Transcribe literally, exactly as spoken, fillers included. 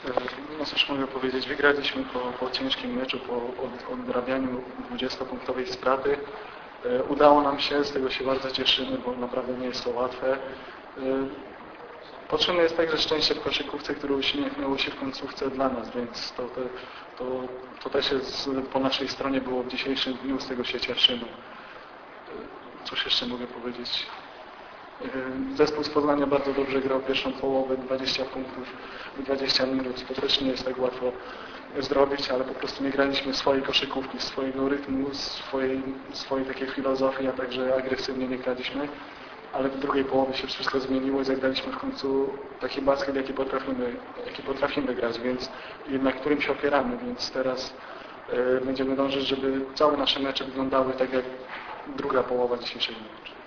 No cóż mogę powiedzieć, wygraliśmy po, po ciężkim meczu, po od, odrabianiu dwudziestopunktowej straty. Udało nam się, z tego się bardzo cieszymy, bo naprawdę nie jest to łatwe. Potrzebne jest także szczęście w koszykówce, które uśmiechnęło się w końcówce dla nas, więc to, to, to, to też jest po naszej stronie było w dzisiejszym dniu, z tego się cieszymy. Cóż jeszcze mogę powiedzieć? Zespół z Poznania bardzo dobrze grał pierwszą połowę, dwadzieścia punktów w dwadzieścia minut. To też nie jest tak łatwo zrobić, ale po prostu nie graliśmy swojej koszykówki, swojego rytmu, swojej, swojej takiej filozofii, a także agresywnie nie graliśmy. Ale w drugiej połowie się wszystko zmieniło i zagraliśmy w końcu taki basket, jaki potrafimy, jaki potrafimy grać, więc na którym się opieramy, więc teraz y, będziemy dążyć, żeby całe nasze mecze wyglądały tak jak druga połowa dzisiejszego meczu.